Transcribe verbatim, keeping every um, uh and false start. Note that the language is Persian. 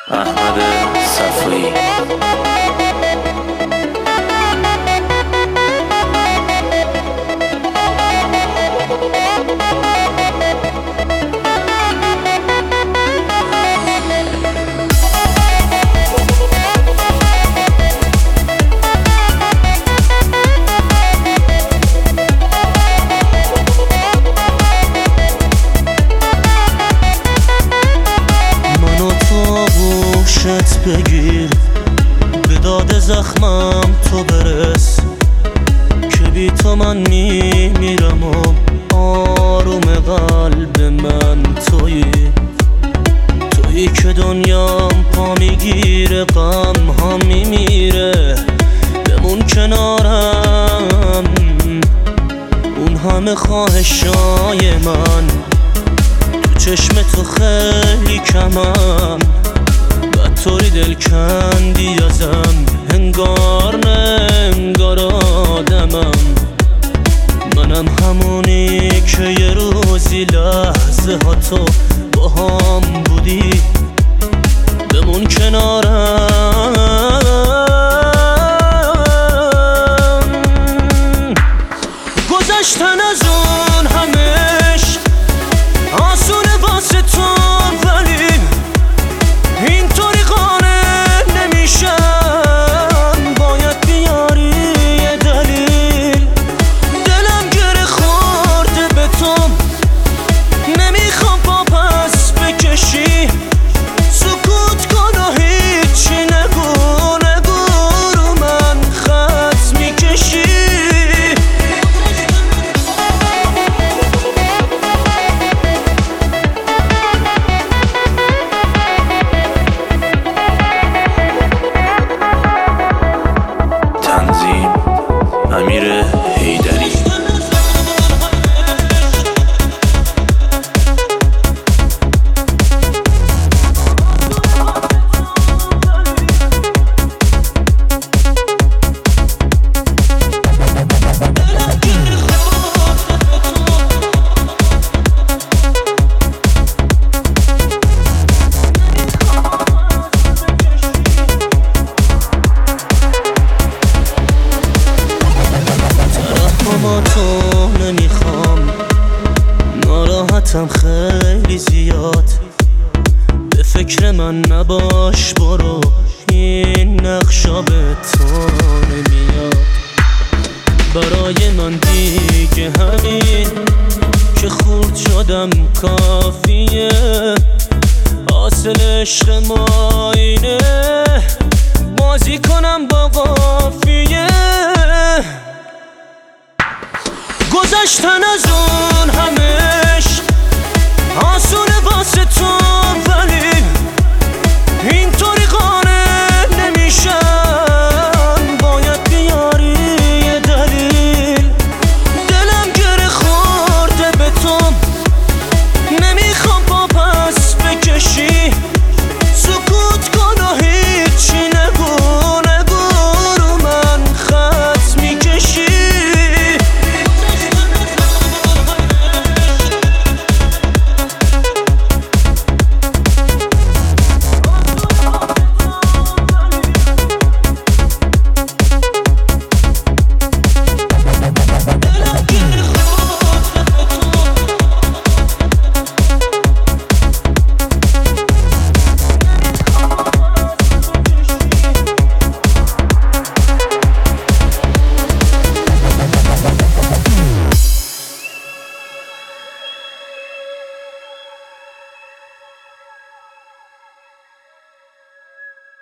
احمد صفایی. بگیر به داد زخمم تو برس که بی تو من میمیرم و آروم قلب من تویی تویی که دنیام پا میگیره غم ها میمیره بمون کنارم اون همه خواهشای من تو چشم تو خیلی کمم طوری دل کندی ازم انگار نه انگار آدمم منم همونی که یه روزی لحظه ها تو با هم بودی بمون کنارم گذشتن از اون همش آسونه واسه تو ولی اینطوری امیر حیدری. ما تو نمیخوام ناراحتم خیلی زیاد به فکر من نباش برو این نقشا به تو نمیاد برای من دیگه همین که خورد شدم کافیه حاصل عشق ما اینه بازی کنم با قافیه گذشتن از اون همش آسون